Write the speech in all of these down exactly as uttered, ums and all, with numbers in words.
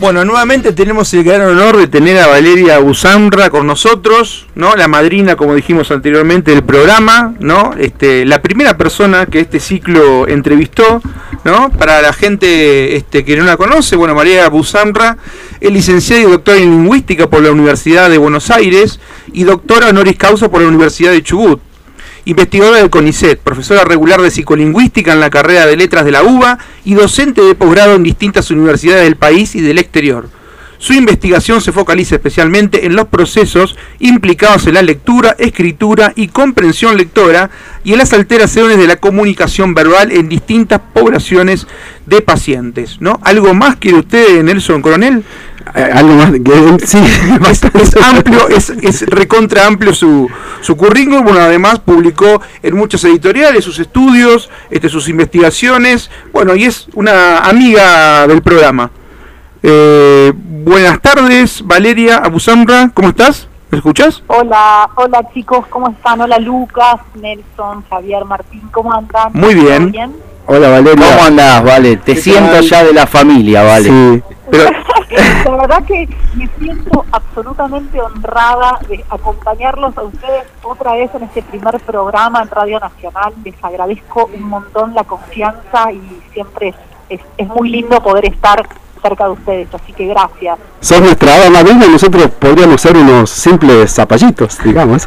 Bueno, nuevamente tenemos el gran honor de tener a Valeria Busamra con nosotros, ¿no? La madrina, como dijimos anteriormente, del programa, ¿no? Este, la primera persona que este ciclo entrevistó, ¿no? Para la gente este, que no la conoce, bueno, Valeria Busamra es licenciada y doctora en lingüística por la Universidad de Buenos Aires y doctora honoris causa por la Universidad de Chubut. Investigadora del CONICET, profesora regular de psicolingüística en la carrera de letras de la UBA y docente de posgrado en distintas universidades del país y del exterior. Su investigación se focaliza especialmente en los procesos implicados en la lectura, escritura y comprensión lectora y en las alteraciones de la comunicación verbal en distintas poblaciones de pacientes, ¿no? ¿Algo más quiere usted, Nelson Coronel? Eh, algo más que sí, es, es amplio, es, es recontra amplio su, su currículum. Bueno, además publicó en muchas editoriales sus estudios, este, sus investigaciones, bueno, y es una amiga del programa. Eh, buenas tardes, Valeria Busamra, ¿cómo estás? ¿Me escuchas? Hola, hola chicos, ¿cómo están? Hola Lucas, Nelson, Javier, Martín, ¿cómo andan? Muy bien. bien? Hola Valeria. ¿Cómo andás, Vale? Te siento tal? ya de la familia, Vale. Sí. Pero... La verdad que me siento absolutamente honrada de acompañarlos a ustedes otra vez en este primer programa en Radio Nacional. Les agradezco un montón la confianza y siempre es, es, es muy lindo poder estar cerca de ustedes, así que gracias. Sos nuestra hada madrina y nosotros podríamos ser unos simples zapallitos, digamos.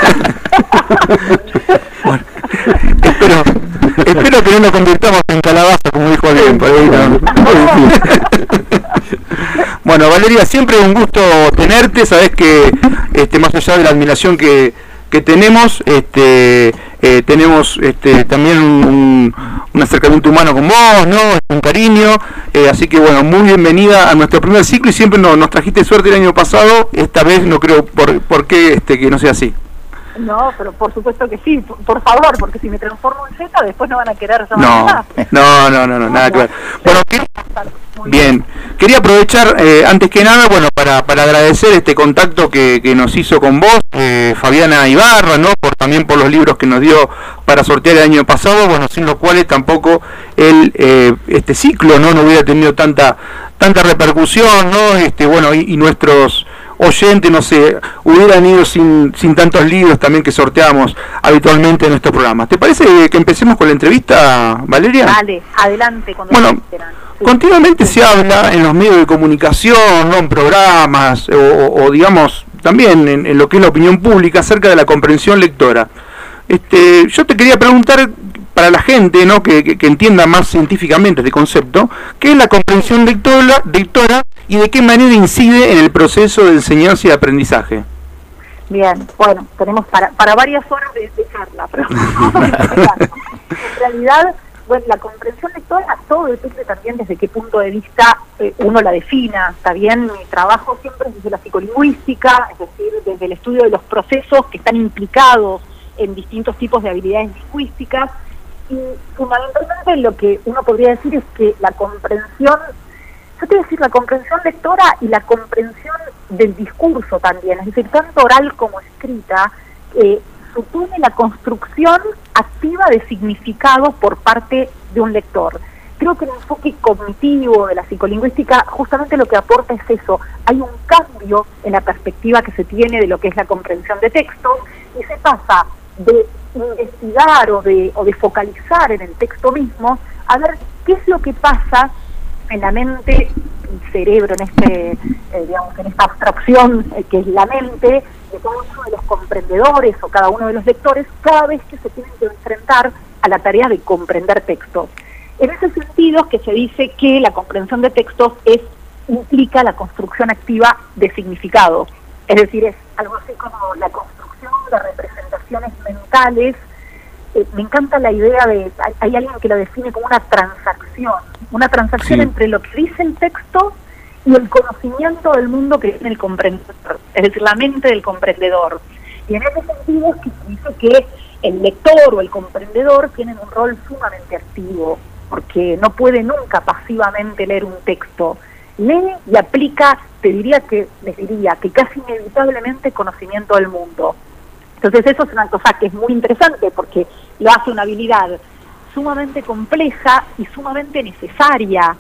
Bueno, espero, espero que no nos convirtamos en calabaza, como dijo alguien por ahí, ¿no? Bueno, Valeria, siempre un gusto tenerte. Sabés que este, más allá de la admiración que, que tenemos, este, eh, tenemos este, también un, un, un acercamiento humano con vos, ¿no? Un cariño, eh, así que bueno, muy bienvenida a nuestro primer ciclo y siempre nos, nos trajiste suerte el año pasado. Esta vez no creo por, por qué este, que no sea así. No, pero por supuesto que sí, por, por favor, porque si me transformo en Z después no van a querer llamar No, más. no, no, no, no, nada que ver. Bueno, que, Muy bien, quería aprovechar eh, antes que nada, bueno, para, para agradecer este contacto que, que nos hizo con vos, eh, Fabiana Ibarra, ¿no? Por, también por los libros que nos dio para sortear el año pasado, bueno, sin los cuales tampoco el eh, este ciclo, ¿no? No hubiera tenido tanta tanta repercusión, ¿no? Este, bueno, y, y nuestros oyentes, no sé, hubieran ido sin, sin tantos libros también que sorteamos habitualmente en nuestros programas. ¿Te parece que empecemos con la entrevista, Valeria? Dale, adelante. Cuando bueno, sí. Continuamente se habla en los medios de comunicación, ¿no? En programas, o, o, o digamos, también en, en lo que es la opinión pública acerca de la comprensión lectora. Este, yo te quería preguntar, para la gente, ¿no? que, que, que entienda más científicamente este concepto, ¿qué es la comprensión lectora, lectora y de qué manera incide en el proceso de enseñanza y de aprendizaje? Bien, bueno, tenemos para, para varias horas de, de charla, pero en realidad, bueno, la comprensión lectora, todo depende también desde qué punto de vista eh, uno la defina. Está bien, mi trabajo siempre es desde la psicolingüística, es decir, desde el estudio de los procesos que están implicados en distintos tipos de habilidades lingüísticas. Y fundamentalmente lo que uno podría decir es que la comprensión, yo te voy a decir, la comprensión lectora y la comprensión del discurso también, es decir, tanto oral como escrita, eh, supone la construcción activa de significado por parte de un lector. Creo que el enfoque cognitivo de la psicolingüística justamente lo que aporta es eso, hay un cambio en la perspectiva que se tiene de lo que es la comprensión de textos y se pasa de investigar o de, o de focalizar en el texto mismo a ver qué es lo que pasa en la mente, el cerebro, en este eh, digamos en esta abstracción eh, que es la mente de cada uno de los comprendedores o cada uno de los lectores cada vez que se tienen que enfrentar a la tarea de comprender textos. En ese sentido que se dice que la comprensión de textos es implica la construcción activa de significado, es decir, es algo así como la construcción de representaciones mentales. Eh, me encanta la idea de, hay, hay alguien que lo define como una transacción, una transacción sí. entre lo que dice el texto y el conocimiento del mundo que tiene el comprendedor, es decir, la mente del comprendedor. Y en ese sentido es que se dice que el lector o el comprendedor tienen un rol sumamente activo, porque no puede nunca pasivamente leer un texto. Lee y aplica, te diría que, les diría, que casi inevitablemente conocimiento del mundo. Entonces eso es una cosa que es muy interesante porque lo hace una habilidad sumamente compleja y sumamente necesaria.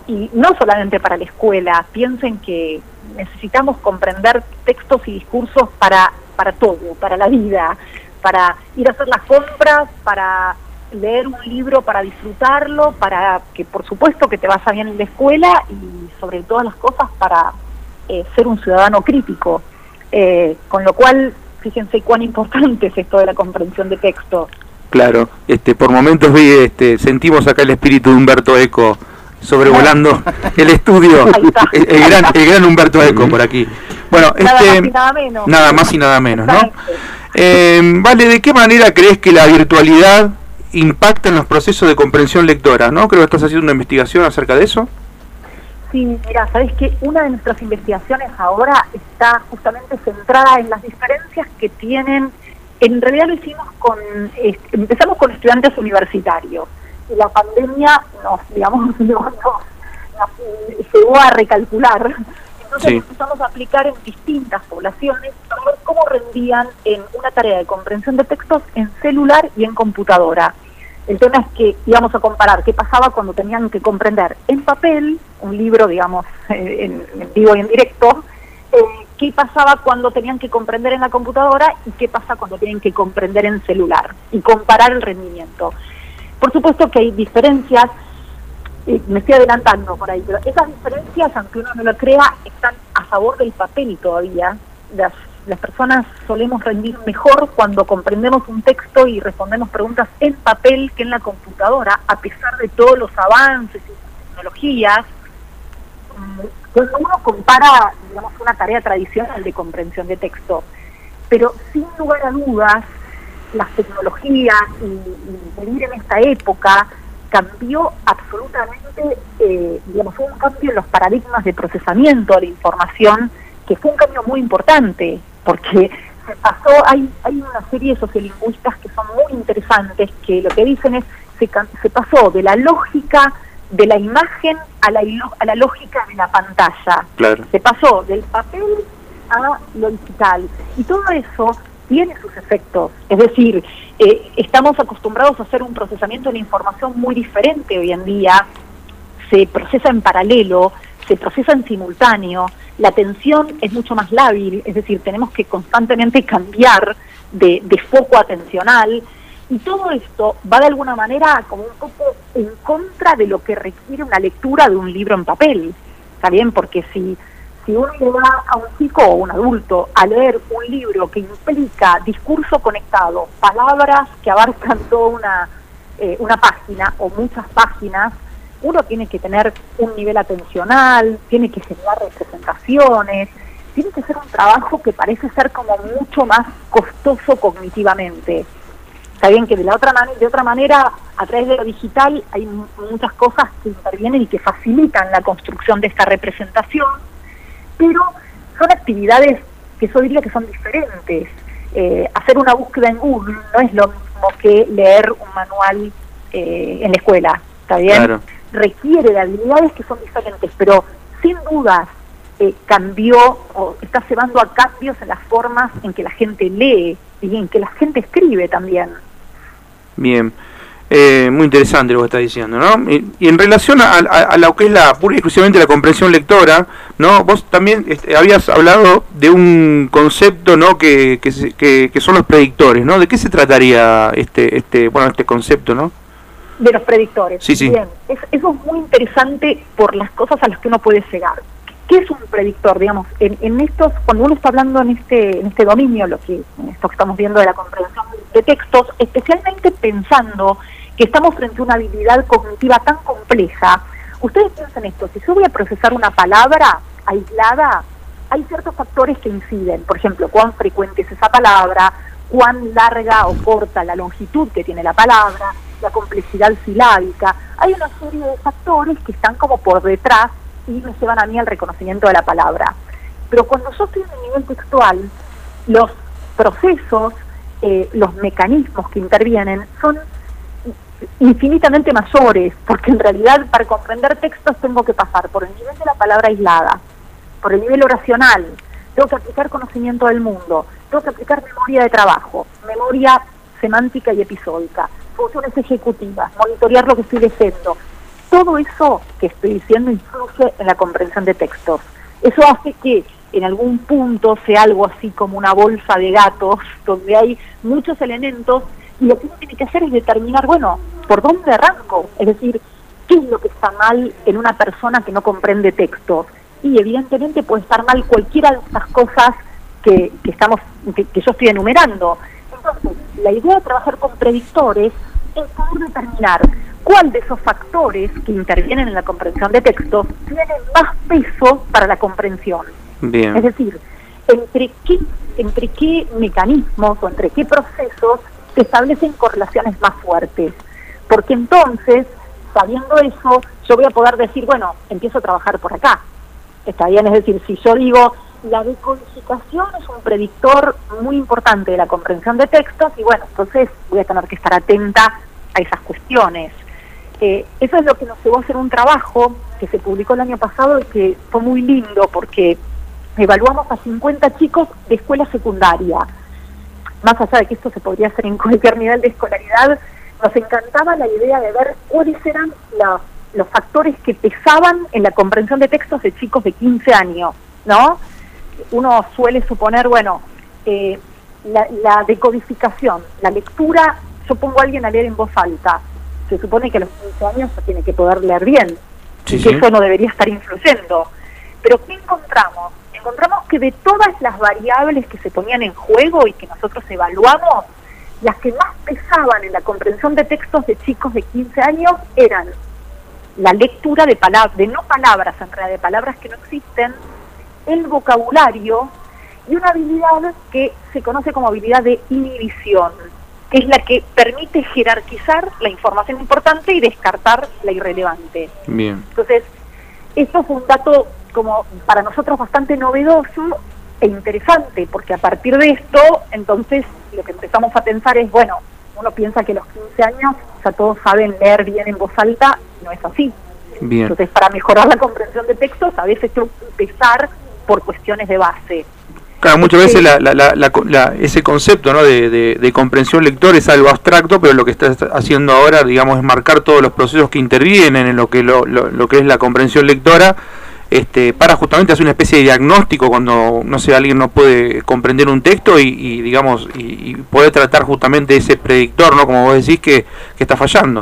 y no solamente para la escuela. Piensen que necesitamos comprender textos y discursos para, para todo, para la vida, para ir a hacer las compras, para leer un libro, para disfrutarlo, para que por supuesto que te vaya bien en la escuela y sobre todas las cosas para eh, ser un ciudadano crítico. Eh, con lo cual, fíjense cuán importante es esto de la comprensión de texto. Claro, este, por momentos vi, este, sentimos acá el espíritu de Humberto Eco sobrevolando el estudio, el, el gran, el gran Humberto Eco por aquí. Bueno, nada este, más y nada menos. Nada más y nada menos, ¿no? Eh, vale, ¿de qué manera crees que la virtualidad impacta en los procesos de comprensión lectora? ¿No? Creo que estás haciendo una investigación acerca de eso. Sí, mira, sabes que una de nuestras investigaciones ahora está justamente centrada en las diferencias que tienen. En realidad lo hicimos con, eh, empezamos con estudiantes universitarios y la pandemia nos, digamos, nos, nos, nos llevó a recalcular. Entonces sí. empezamos a aplicar en distintas poblaciones para ver cómo rendían en una tarea de comprensión de textos en celular y en computadora. El tema es que íbamos a comparar qué pasaba cuando tenían que comprender en papel, un libro, digamos, en, en vivo y en directo, eh, qué pasaba cuando tenían que comprender en la computadora y qué pasa cuando tienen que comprender en celular, y comparar el rendimiento. Por supuesto que hay diferencias, eh, me estoy adelantando por ahí, pero esas diferencias, aunque uno no lo crea, están a favor del papel todavía. Las Las personas solemos rendir mejor cuando comprendemos un texto y respondemos preguntas en papel que en la computadora, a pesar de todos los avances y las tecnologías. Cuando uno compara, digamos, una tarea tradicional de comprensión de texto, pero sin lugar a dudas, las tecnologías y, y vivir en esta época cambió absolutamente, eh, digamos, hubo un cambio en los paradigmas de procesamiento de la información, que fue un cambio muy importante, porque se pasó, hay, hay una serie de sociolingüistas que son muy interesantes, que lo que dicen es, se, se pasó de la lógica de la imagen a la, a la lógica de la pantalla. Claro. Se pasó del papel a lo digital, y todo eso tiene sus efectos. Es decir, eh, estamos acostumbrados a hacer un procesamiento de la información muy diferente hoy en día, se procesa en paralelo, se procesa en simultáneo, la atención es mucho más lábil, es decir, tenemos que constantemente cambiar de, de foco atencional, y todo esto va de alguna manera como un poco en contra de lo que requiere una lectura de un libro en papel, ¿está bien? Porque si, si uno le va a un chico o un adulto a leer un libro que implica discurso conectado, palabras que abarcan toda una, eh, una página o muchas páginas, uno tiene que tener un nivel atencional, tiene que generar representaciones, tiene que ser un trabajo que parece ser como mucho más costoso cognitivamente. Está bien que de la otra manera, de otra manera, a través de lo digital hay m- muchas cosas que intervienen y que facilitan la construcción de esta representación, pero son actividades que yo diría que son diferentes. Eh, hacer una búsqueda en Google no es lo mismo que leer un manual eh, en la escuela, ¿está bien? Claro. Requiere de habilidades que son diferentes, pero sin dudas eh, cambió o está llevando a cambios en las formas en que la gente lee y en que la gente escribe también. Bien, eh, muy interesante lo que está diciendo, ¿no? Y, y en relación a, a, a lo que es la pura y exclusivamente la comprensión lectora, ¿no? Vos también este, habías hablado de un concepto, ¿no? Que, que, que, que son los predictores, ¿no? ¿De qué se trataría este, este, bueno, este concepto, ¿no? De los predictores. Sí, sí. Bien, es, eso es muy interesante por las cosas a las que uno puede llegar. ¿Qué es un predictor? Digamos, en, en estos, cuando uno está hablando en este, en este dominio, lo que, en esto que estamos viendo de la comprensión de textos, especialmente pensando que estamos frente a una habilidad cognitiva tan compleja, ustedes piensan esto, si yo voy a procesar una palabra aislada, hay ciertos factores que inciden, por ejemplo, cuán frecuente es esa palabra, cuán larga o corta la longitud que tiene la palabra, la complejidad silábica, hay una serie de factores que están como por detrás y me llevan a mí al reconocimiento de la palabra. Pero cuando yo estoy en el nivel textual, los procesos, eh, los mecanismos que intervienen son infinitamente mayores, porque en realidad para comprender textos tengo que pasar por el nivel de la palabra aislada, por el nivel oracional, tengo que aplicar conocimiento del mundo, tengo que aplicar memoria de trabajo, memoria semántica y episódica, funciones ejecutivas, monitorear lo que estoy leyendo. todo eso que estoy diciendo influye en la comprensión de textos. Eso hace que en algún punto sea algo así como una bolsa de gatos, donde hay muchos elementos, y lo que uno tiene que hacer es determinar, bueno, ¿por dónde arranco? Es decir, ¿qué es lo que está mal en una persona que no comprende textos? Y evidentemente puede estar mal cualquiera de estas cosas que, que, estamos, que, que yo estoy enumerando. Entonces, la idea de trabajar con predictores es poder determinar cuál de esos factores que intervienen en la comprensión de textos tienen más peso para la comprensión. Bien. Es decir, entre qué, entre qué mecanismos o entre qué procesos se establecen correlaciones más fuertes. Porque entonces, sabiendo eso, yo voy a poder decir, bueno, empiezo a trabajar por acá. Está bien, es decir, si yo digo, la decodificación es un predictor muy importante de la comprensión de textos, y bueno, entonces voy a tener que estar atenta a esas cuestiones. Eh, eso es lo que nos llevó a hacer un trabajo que se publicó el año pasado y que fue muy lindo porque evaluamos a cincuenta chicos de escuela secundaria. Más allá de que esto se podría hacer en cualquier nivel de escolaridad, nos encantaba la idea de ver cuáles eran la, los factores que pesaban en la comprensión de textos de chicos de quince años, ¿no? Uno suele suponer, bueno, eh, la, la decodificación, la lectura, yo pongo a alguien a leer en voz alta, se supone que a los quince años se tiene que poder leer bien, sí, y que sí. eso no debería estar influyendo. Pero ¿qué encontramos? Encontramos que de todas las variables que se ponían en juego y que nosotros evaluamos, las que más pesaban en la comprensión de textos de chicos de quince años eran la lectura de palabras, de no palabras en realidad, de palabras que no existen, el vocabulario y una habilidad que se conoce como habilidad de inhibición, que es la que permite jerarquizar la información importante y descartar la irrelevante. Bien. Entonces, esto fue un dato como para nosotros bastante novedoso e interesante, porque a partir de esto, entonces, lo que empezamos a pensar es, bueno, uno piensa que a los quince años ya todos saben leer bien en voz alta, no es así. Bien. Entonces, para mejorar la comprensión de textos, a veces tengo que empezar por cuestiones de base. Claro, muchas veces la, la, la, la, la, ese concepto, ¿no? de, de, de comprensión lector es algo abstracto, pero lo que está haciendo ahora, digamos, es marcar todos los procesos que intervienen en lo que lo, lo, lo que es la comprensión lectora, este, para justamente hacer una especie de diagnóstico cuando, no sé, alguien no puede comprender un texto y, y digamos, y, y poder tratar justamente ese predictor, ¿no? Como vos decís, que, que está fallando.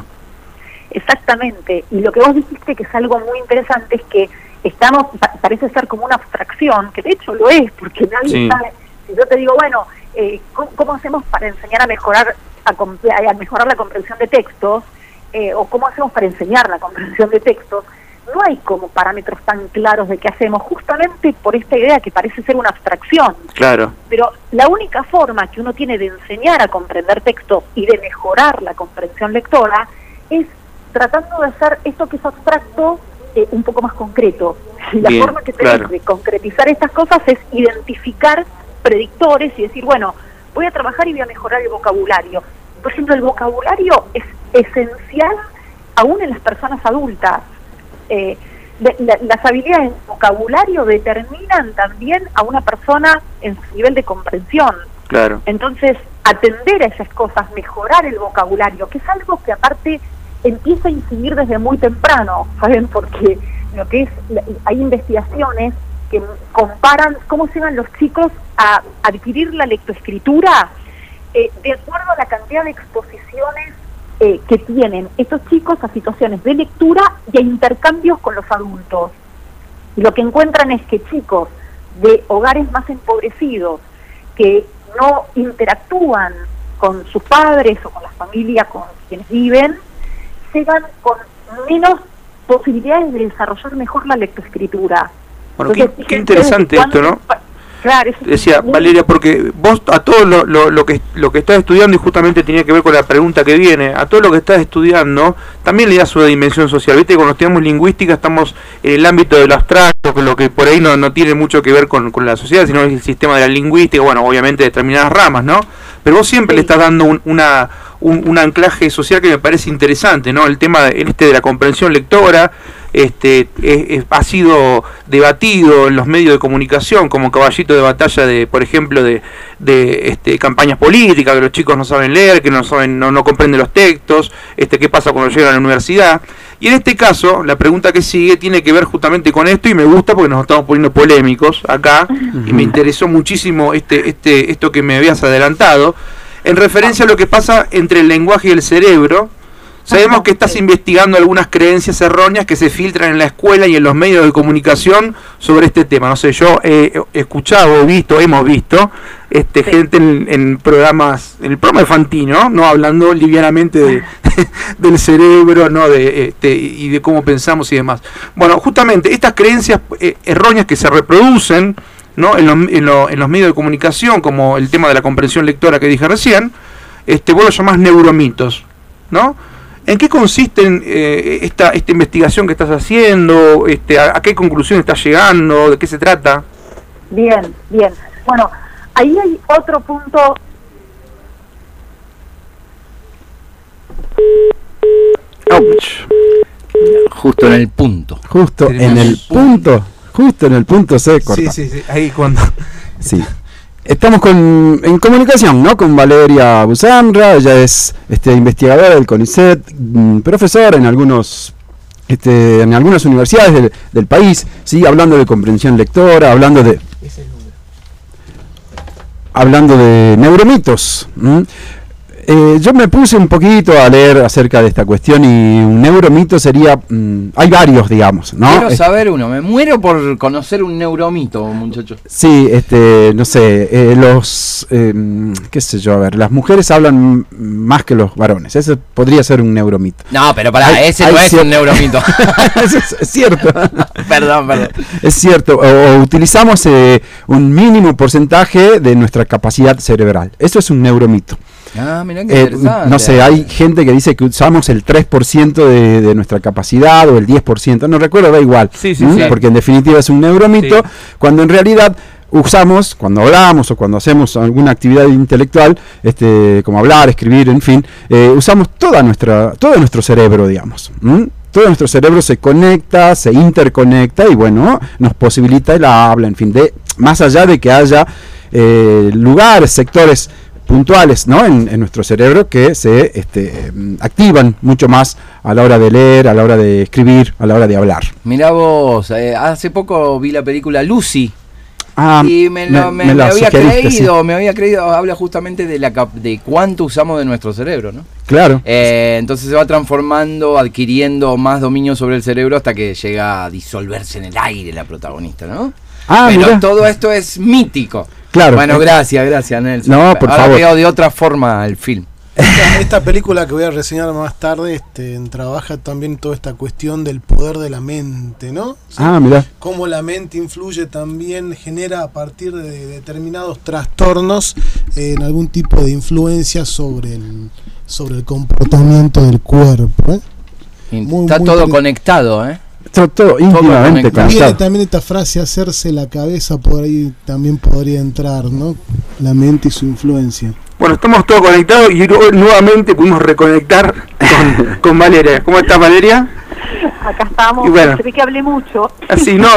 Exactamente, y lo que vos dijiste que es algo muy interesante es que estamos, parece ser como una abstracción, que de hecho lo es, porque nadie sí. sabe. Si yo te digo, bueno, eh, ¿cómo, ¿cómo hacemos para enseñar a mejorar a, a mejorar la comprensión de textos? Eh, o ¿cómo hacemos para enseñar la comprensión de textos? No hay como parámetros tan claros de qué hacemos, justamente por esta idea que parece ser una abstracción. Claro. Pero la única forma que uno tiene de enseñar a comprender textos y de mejorar la comprensión lectora es tratando de hacer esto que es abstracto eh, un poco más concreto. Y la Bien, forma que tenemos claro. de concretizar estas cosas es identificar predictores y decir, bueno, voy a trabajar y voy a mejorar el vocabulario. Por ejemplo, el vocabulario es esencial aún en las personas adultas. Eh, de, la, las habilidades de vocabulario determinan también a una persona en su nivel de comprensión. Claro. Entonces, atender a esas cosas, mejorar el vocabulario, que es algo que aparte empieza a incidir desde muy temprano, ¿saben? Porque lo que es, hay investigaciones que comparan cómo llegan los chicos a adquirir la lectoescritura eh, de acuerdo a la cantidad de exposiciones eh, que tienen estos chicos a situaciones de lectura y a intercambios con los adultos. Y lo que encuentran es que chicos de hogares más empobrecidos, que no interactúan con sus padres o con la familia con quienes viven, llegan con menos posibilidades de desarrollar mejor la lectoescritura. Bueno, Entonces, qué, qué interesante esto, ¿no? Claro, eso Decía, muy... Valeria, porque vos a todo lo, lo, lo que lo que estás estudiando, y justamente tenía que ver con la pregunta que viene, a todo lo que estás estudiando, también le das una dimensión social. Viste, cuando estudiamos lingüística estamos en el ámbito de lo abstracto, con lo que por ahí no, no tiene mucho que ver con, con la sociedad, sino el sistema de la lingüística, bueno, obviamente determinadas ramas, ¿no? Pero vos siempre Sí. le estás dando un, una... un, un anclaje social que me parece interesante, ¿no? El tema de, este de la comprensión lectora. Este, es, es, ha sido debatido en los medios de comunicación como caballito de batalla de, por ejemplo, de, de este, campañas políticas, que los chicos no saben leer, que no saben, no, no comprenden los textos, este, qué pasa cuando llegan a la universidad. Y en este caso, la pregunta que sigue tiene que ver justamente con esto, y me gusta porque nos estamos poniendo polémicos acá, y me interesó muchísimo este, este, esto que me habías adelantado, en referencia a lo que pasa entre el lenguaje y el cerebro. Sabemos que estás investigando algunas creencias erróneas que se filtran en la escuela y en los medios de comunicación sobre este tema. No sé, yo he escuchado, he visto, hemos visto este sí. gente en, en programas, en el programa de Fantino, no hablando livianamente de, de, del cerebro, no de este y de cómo pensamos y demás. Bueno, justamente estas creencias eh, erróneas que se reproducen, ¿no? en, lo, en, lo, en los medios de comunicación, como el tema de la comprensión lectora que dije recién, este vos lo llamás neuromitos, ¿no? ¿En qué consiste eh, esta, esta investigación que estás haciendo? Este, a, ¿A qué conclusión estás llegando? ¿De qué se trata? Bien, bien. Bueno, ahí hay otro punto. Ouch. Justo en el punto. Justo en el punto. Justo en el punto se corta. Sí, sí, sí. Ahí cuando. Sí. Estamos con, en comunicación, ¿no? Con Valeria Busamra. Ella es este, investigadora del CONICET, profesora en algunos este, en algunas universidades del, del país, sí, hablando de comprensión lectora, hablando de hablando de neuromitos. ¿Mm? Eh, yo me puse un poquito a leer acerca de esta cuestión y un neuromito sería, mmm, hay varios, digamos, ¿no? Quiero saber uno, me muero por conocer un neuromito, muchachos. Sí, este, no sé, eh, los, eh, qué sé yo, a ver, las mujeres hablan más que los varones, ese podría ser un neuromito. No, pero pará, hay, ese hay no es un neuromito. es, es cierto. Perdón, perdón. Es cierto, o, o utilizamos eh, un mínimo porcentaje de nuestra capacidad cerebral, eso es un neuromito. Ah, mirá qué eh, interesante. no sé, hay gente que dice que usamos el tres por ciento de, de nuestra capacidad o el diez por ciento, no recuerdo, da igual, sí, sí, ¿Mm? sí. porque en definitiva es un neuromito, sí. Cuando en realidad usamos, cuando hablamos o cuando hacemos alguna actividad intelectual, este, como hablar, escribir, en fin, eh, usamos toda nuestra, todo nuestro cerebro, digamos. ¿Mm? Todo nuestro cerebro se conecta, se interconecta y bueno, nos posibilita el habla, en fin, de más allá de que haya eh, lugares, sectores puntuales, ¿no? en, en nuestro cerebro que se este, activan mucho más a la hora de leer, a la hora de escribir, a la hora de hablar. Mirá vos, eh, hace poco vi la película Lucy. Ah, y me, me, lo, me, me, me había creído, sí. me había creído, habla justamente de la de cuánto usamos de nuestro cerebro, ¿no? Claro. Eh, entonces se va transformando, adquiriendo más dominio sobre el cerebro hasta que llega a disolverse en el aire la protagonista, ¿no? Ah, pero mirá. todo esto es mítico. Claro. Bueno, gracias, gracias, Nelson. No, por Ahora favor. veo de otra forma el film. Esta, esta película que voy a reseñar más tarde este, trabaja también toda esta cuestión del poder de la mente, ¿no? ¿Sí? Ah, mirá. Cómo la mente influye también, genera a partir de determinados trastornos eh, en algún tipo de influencia sobre el, sobre el comportamiento del cuerpo, ¿eh? Muy, Está muy todo bien. Conectado, ¿eh? Todo, todo íntimamente conectado. Viene también esta frase, hacerse la cabeza, por ahí también podría entrar, ¿no? La mente y su influencia. Bueno, estamos todos conectados y nuevamente pudimos reconectar con, con Valeria. ¿Cómo estás, Valeria? Acá estamos. Bueno, se ve que hablé mucho. Así, no,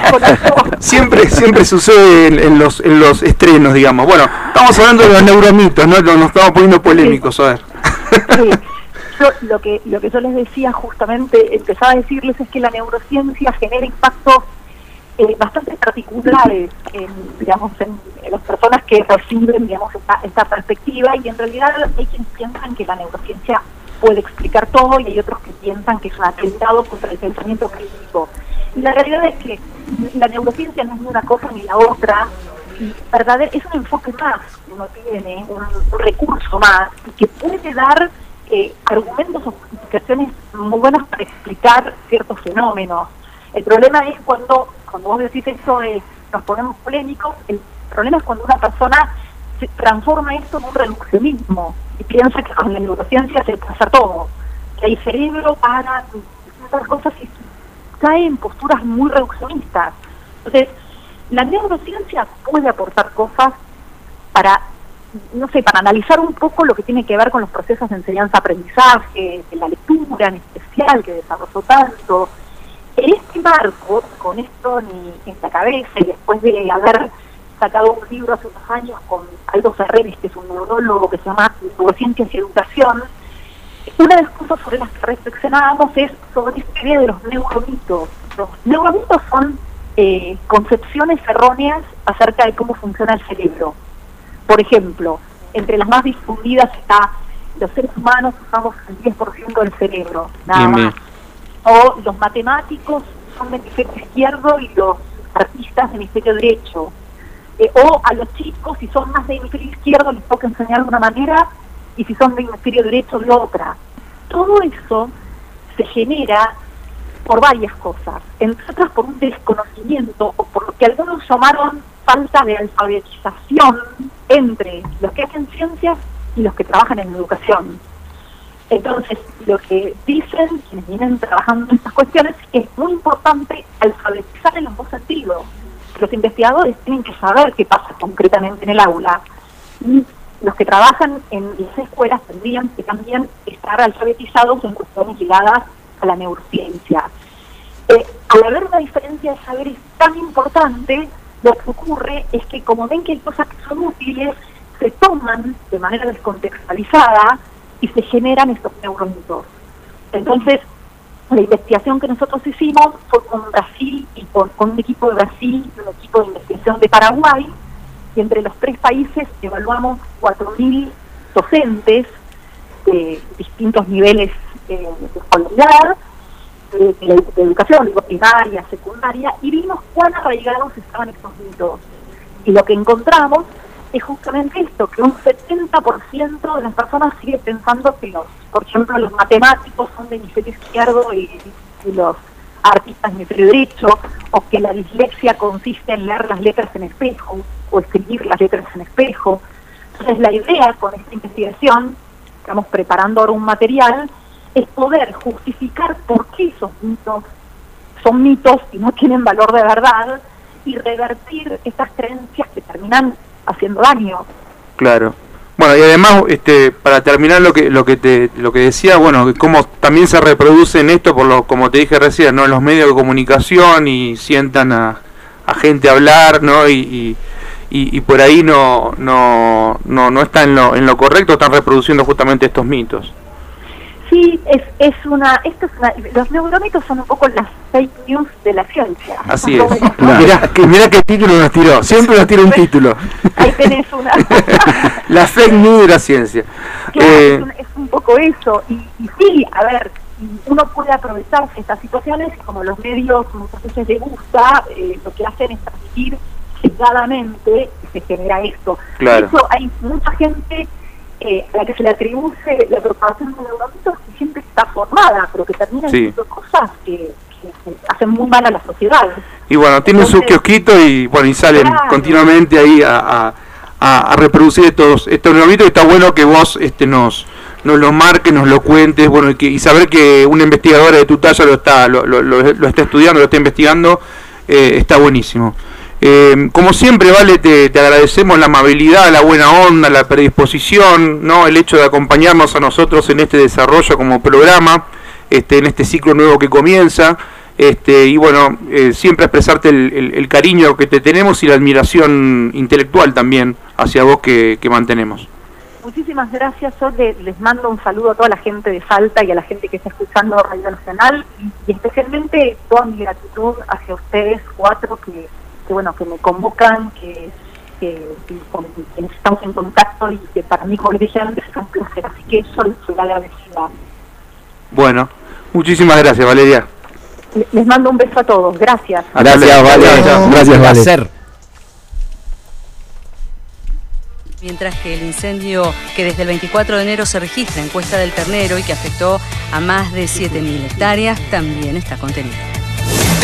no. siempre siempre sucede en, en los en los estrenos, digamos. Bueno, estamos hablando de los neuromitos, ¿no? Nos estamos poniendo polémicos, a ver. Sí. Yo, lo que lo que yo les decía justamente, empezaba a decirles es que la neurociencia genera impactos eh, bastante particulares en, digamos, en, en las personas que reciben, digamos, esta, esta perspectiva, y en realidad hay quienes piensan que la neurociencia puede explicar todo y hay otros que piensan que es un atentado contra el pensamiento crítico. Y la realidad es que la neurociencia no es ni una cosa ni la otra, y verdadero, es un enfoque más que uno tiene, un, un recurso más, y que puede dar Eh, argumentos o justificaciones muy buenas para explicar ciertos fenómenos. El problema es cuando, cuando vos decís esto de nos ponemos polémicos, el problema es cuando una persona se transforma esto en un reduccionismo y piensa que con la neurociencia se pasa todo, que hay cerebro para otras cosas y cae en posturas muy reduccionistas. Entonces, la neurociencia puede aportar cosas para no sé, para analizar un poco lo que tiene que ver con los procesos de enseñanza-aprendizaje, de la lectura en especial, que desarrolló tanto. En este marco, con esto en, en la cabeza, y después de haber sacado un libro hace unos años con Aldo Ferreres, que es un neurólogo que se llama Neurociencias y Educación, una de las cosas sobre las que reflexionábamos es sobre esta idea de los neuromitos. Los neuromitos son eh, concepciones erróneas acerca de cómo funciona el cerebro. Por ejemplo, entre las más difundidas está los seres humanos usamos el diez por ciento del cerebro, nada Bien, más. O los matemáticos son del hemisferio izquierdo y los artistas del hemisferio derecho. Eh, o a los chicos, si son más de hemisferio izquierdo, les toca enseñar de una manera, y si son de hemisferio derecho, de otra. Todo eso se genera por varias cosas, entre otras por un desconocimiento, o por lo que algunos llamaron falta de alfabetización entre los que hacen ciencias y los que trabajan en educación. Entonces, lo que dicen quienes vienen trabajando en estas cuestiones es que es muy importante alfabetizar en los dos sentidos. Los investigadores tienen que saber qué pasa concretamente en el aula, y los que trabajan en las escuelas tendrían que también estar alfabetizados en cuestiones ligadas a la neurociencia. Eh, al haber una diferencia de saberes tan importante, lo que ocurre es que como ven que hay cosas que son útiles, se toman de manera descontextualizada y se generan estos neuromitos. Entonces, la investigación que nosotros hicimos fue con Brasil y con, con un equipo de Brasil y un equipo de investigación de Paraguay, y entre los tres países evaluamos cuatro mil docentes de distintos niveles eh, de escolaridad, de, de, de educación, digo, primaria, secundaria, y vimos cuán arraigados estaban estos mitos. Y lo que encontramos es justamente esto, que un setenta por ciento de las personas sigue pensando que los, por ejemplo, los matemáticos son de hemisferio izquierdo y, y los artistas de hemisferio derecho, o que la dislexia consiste en leer las letras en espejo, o escribir las letras en espejo. Entonces la idea con esta investigación, estamos preparando ahora un material, es poder justificar por qué esos mitos son mitos y no tienen valor de verdad, y revertir estas creencias que terminan haciendo daño. Claro. Bueno, y además, este, para terminar lo que lo que te lo que decía, bueno, cómo también se reproduce en esto, por lo como te dije recién, ¿no? En los medios de comunicación, y sientan a, a gente a hablar, ¿no? Y, y, y, y por ahí no no no no está en lo en lo correcto, están reproduciendo justamente estos mitos. Sí, es, es una, esto es una, los neuromitos son un poco las fake news de la ciencia. Así es. Claro. Mirá, que, mirá qué título nos tiró, siempre nos tira un título. Ahí tenés una. La fake news de la ciencia. Claro, eh, es, un, es un poco eso, y, y sí, a ver, uno puede aprovecharse de estas situaciones, y como los medios muchas veces les gusta, eh, lo que hacen es transmitir sesgadamente, y se genera esto. Claro. De hecho, hay mucha gente Eh, a la que se le atribuye la propagación de neuromitos, que siempre está formada, pero que termina sí. haciendo cosas que, que hacen muy mal a la sociedad. Y bueno, tienen su kiosquito y bueno, y salen claro. continuamente ahí a, a, a reproducir estos estos neuromitos, y está bueno que vos este nos nos lo marques, nos lo cuentes, bueno, y, que, y saber que una investigadora de tu talla lo está lo, lo, lo, lo está estudiando, lo está investigando, eh, está buenísimo. Eh, como siempre, Vale, te, te agradecemos la amabilidad, la buena onda, la predisposición, ¿no? El hecho de acompañarnos a nosotros en este desarrollo como programa, este, en este ciclo nuevo que comienza, este, y bueno, eh, siempre expresarte el, el, el cariño que te tenemos y la admiración intelectual también hacia vos que, que mantenemos. Muchísimas gracias. Yo le, les mando un saludo a toda la gente de Salta y a la gente que está escuchando Radio Nacional, y, y especialmente toda mi gratitud hacia ustedes cuatro que que bueno, que me convocan, que, que, que con quienes estamos en contacto, y que para mí, como les dije antes, es un placer, así que soy, soy agradecida. Bueno, muchísimas gracias, Valeria. Les mando un beso a todos, gracias. Gracias, Valeria. Gracias, gracias, Valeria. Mientras que el incendio que desde el veinticuatro de enero se registra en Cuesta del Ternero y que afectó a más de siete mil hectáreas, también está contenido.